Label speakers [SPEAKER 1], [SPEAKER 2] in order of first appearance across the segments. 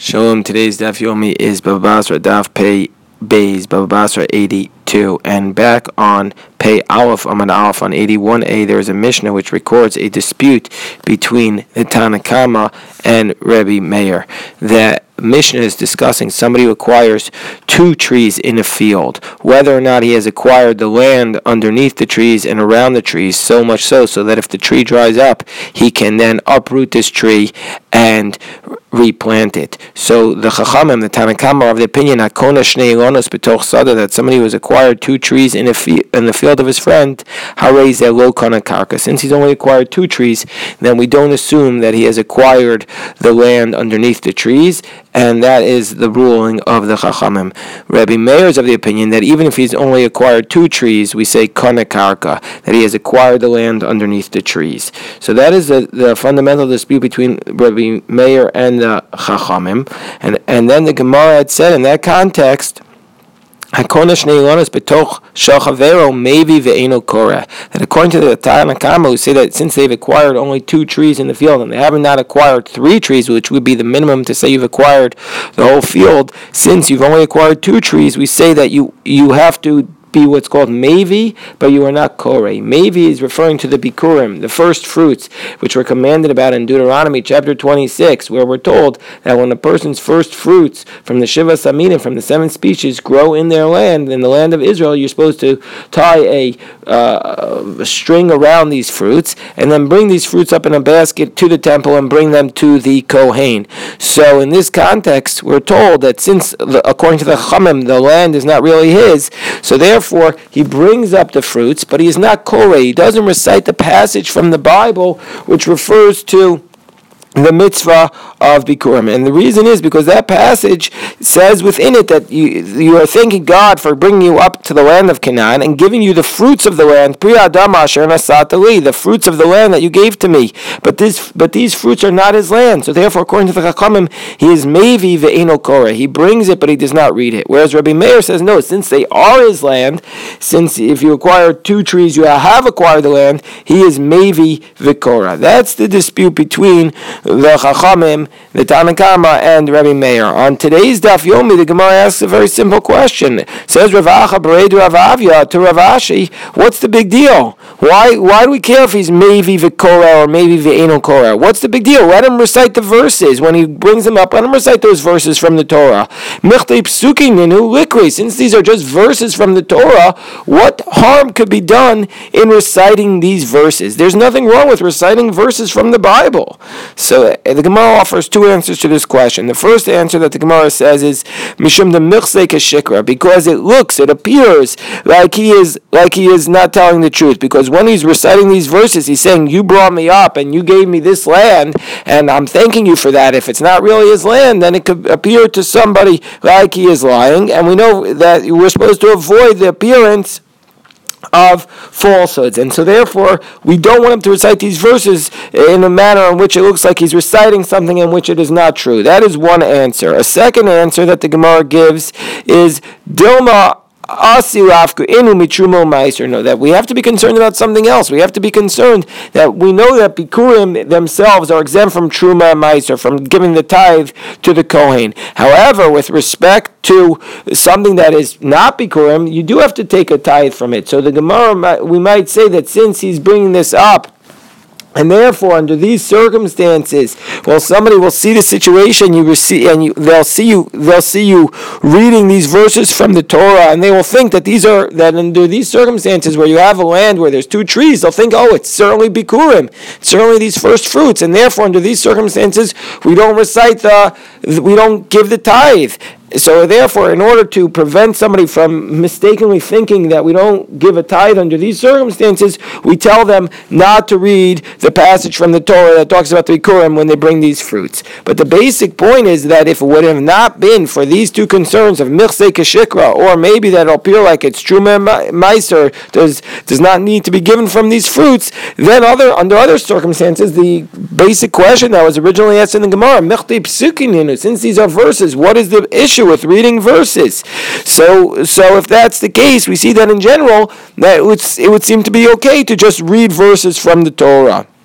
[SPEAKER 1] Shalom. Today's Daf Yomi is Baba Basra Daf Pei Beis Baba Basra 82, and back on Pei Aleph Amad Aleph on 81a, there is a Mishnah which records a dispute between the Tana Kama and Rebbe Meir. The Mishnah is discussing somebody who acquires two trees in a field, whether or not he has acquired the land underneath the trees and around the trees, so much so that if the tree dries up, he can then uproot this tree and replant it. So the Chachamim, the Tana Kama, are of the opinion that somebody who has acquired two trees in the field of his friend, since he's only acquired two trees, then we don't assume that he has acquired the land underneath the trees, and that is the ruling of the Chachamim. Rebbe Meir is of the opinion that even if he's only acquired two trees, we say kana karka, that he has acquired the land underneath the trees. So that is the fundamental dispute between Rebbe Meir and the Chachamim, and then the Gemara had said in that context, that according to the Tana Kama, who say that since they've acquired only two trees in the field and they have not acquired three trees, which would be the minimum to say you've acquired the whole field, since you've only acquired two trees, we say that you have to be what's called Mevi, but you are not Koreh. Mevi is referring to the Bikurim, the first fruits, which were commanded about in Deuteronomy chapter 26, where we're told that when a person's first fruits from the Shiva Saminim, from the seven species, grow in their land, in the land of Israel, you're supposed to tie a string around these fruits, and then bring these fruits up in a basket to the temple and bring them to the Kohen. So in this context, we're told that since, according to the Chachamim, the land is not really his, so therefore he brings up the fruits, but he is not Koreh. He doesn't recite the passage from the Bible which refers to the mitzvah of Bikurim. And the reason is because that passage says within it that you are thanking God for bringing you up to the land of Canaan and giving you the fruits of the land, the fruits of the land that you gave to me. But these fruits are not his land. So therefore, according to the Chachamim, he is Mevi ve'eno Koreh. He brings it, but he does not read it. Whereas Rebbe Meir says, no, since they are his land, since if you acquire two trees, you have acquired the land, he is Mevi ve'korah. That's the dispute between the Chachamim, the Tana Kama, and Rebbe Meir. On today's Daf Yomi, the Gemara asks a very simple question. It says Rav Acha Beredu Rav Avia to Rav Ashi, what's the big deal? Why do we care if he's Mevi v'korah or Mevi ve'eno korah? What's the big deal? Let him recite the verses. When he brings them up, let him recite those verses from the Torah. Michtei psukim ninu likri. Since these are just verses from the Torah, what harm could be done in reciting these verses? There's nothing wrong with reciting verses from the Bible. So the Gemara offers two answers to this question. The first answer that the Gemara says is Mishum de Michsei Keshikra, because it appears like he is not telling the truth. Because when he's reciting these verses, he's saying, you brought me up and you gave me this land, and I'm thanking you for that. If it's not really his land, then it could appear to somebody like he is lying, and we know that we're supposed to avoid the appearance of falsehoods, and so therefore we don't want him to recite these verses in a manner in which it looks like he's reciting something in which it is not true. That is one answer. A second answer that the Gemara gives is Dilma that we have to be concerned about something else. We have to be concerned that we know that Bikurim themselves are exempt from Truma and Meiser, from giving the tithe to the Kohen. However, with respect to something that is not Bikurim, you do have to take a tithe from it. So the Gemara, we might say that since he's bringing this up, and therefore, under these circumstances, somebody will see the situation they'll see you reading these verses from the Torah, and they will think that under these circumstances where you have a land where there's two trees, they'll think, it's certainly Bikurim, it's certainly these first fruits, and therefore, under these circumstances, we don't give the tithe. So therefore, in order to prevent somebody from mistakenly thinking that we don't give a tithe under these circumstances, we tell them not to read the passage from the Torah that talks about the Bikurim when they bring these fruits. But the basic point is that if it would have not been for these two concerns of Michsei Keshikra, or maybe that it'll appear like it's Truma and Meiser does not need to be given from these fruits, then under other circumstances, the basic question that was originally asked in the Gemara, Michtei psukim, since these are verses, what is the issue with reading verses? So if that's the case, we see that in general that it would seem to be okay to just read verses from the Torah.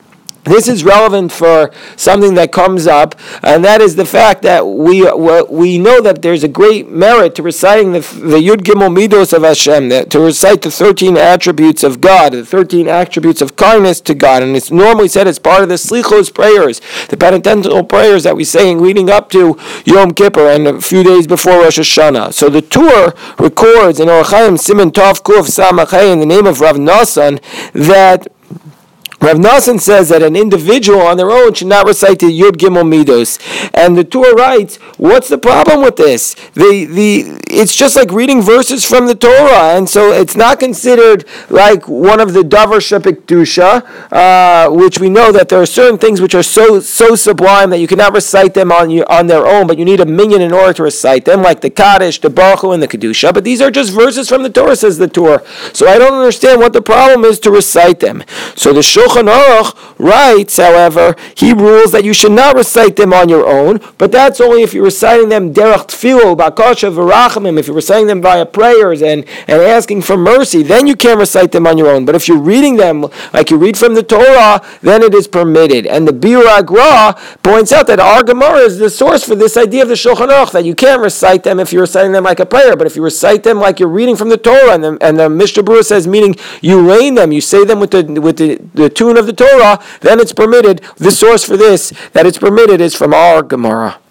[SPEAKER 1] This is relevant for something that comes up, and that is the fact that we know that there's a great merit to reciting the Yud Gimel Midos of Hashem, to recite the 13 attributes of God, the 13 attributes of kindness to God, and it's normally said as part of the Slichos prayers, the penitential prayers that we say leading up to Yom Kippur and a few days before Rosh Hashanah. So the Tur records in Orach Chaim Siman Tov Kuf Samach Hey in the name of Rav Nassan that Rav Nassan says that an individual on their own should not recite the Yud Gimel Midos. And the Torah writes, what's the problem with this? It's just like reading verses from the Torah, and so it's not considered like one of the Davar Shepikdusha, which we know that there are certain things which are so sublime that you cannot recite them on their own, but you need a minyan in order to recite them, like the Kaddish, the Baruch Hu, and the Kedusha. But these are just verses from the Torah, says the Torah. So I don't understand what the problem is to recite them. So the Shulchan Aruch writes, however, he rules that you should not recite them on your own, but that's only if you're reciting them derech tefillah, bakasha v'rachamim, if you're reciting them via prayers and asking for mercy, then you can't recite them on your own. But if you're reading them like you read from the Torah, then it is permitted. And the Biur Agra points out that our Gemara is the source for this idea of the Shulchan Aruch, that you can't recite them if you're reciting them like a prayer, but if you recite them like you're reading from the Torah, and the Mishnah Berurah says, meaning you rain them, you say them with the tune of the Torah, then it's permitted. The source for this, that it's permitted, is from our Gemara.